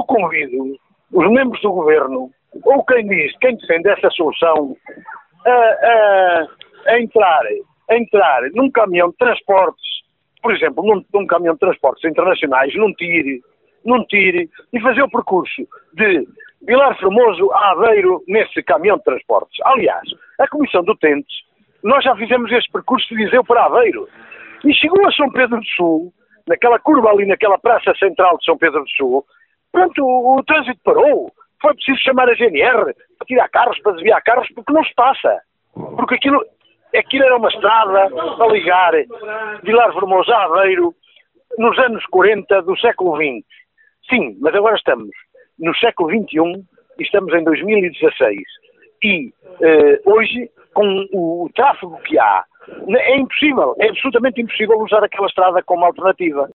convido os membros do governo, ou quem defende essa solução, a entrar num caminhão de transportes, por exemplo, num caminhão de transportes internacionais, num tire, e fazer o percurso de Vilar Formoso a Aveiro nesse caminhão de transportes. Aliás, a Comissão de Utentes, nós já fizemos esse percurso de Viseu para Aveiro, e chegou a São Pedro do Sul, naquela curva ali, naquela praça central de São Pedro do Sul, pronto, o trânsito parou. Foi preciso chamar a GNR para tirar carros, para desviar carros, porque não se passa. Porque aquilo era uma estrada a ligar Vilar Formoso a Aveiro nos anos 40 do século XX. Sim, mas agora estamos no século XXI e estamos em 2016. E hoje, com o tráfego que há, é impossível, é absolutamente impossível usar aquela estrada como alternativa.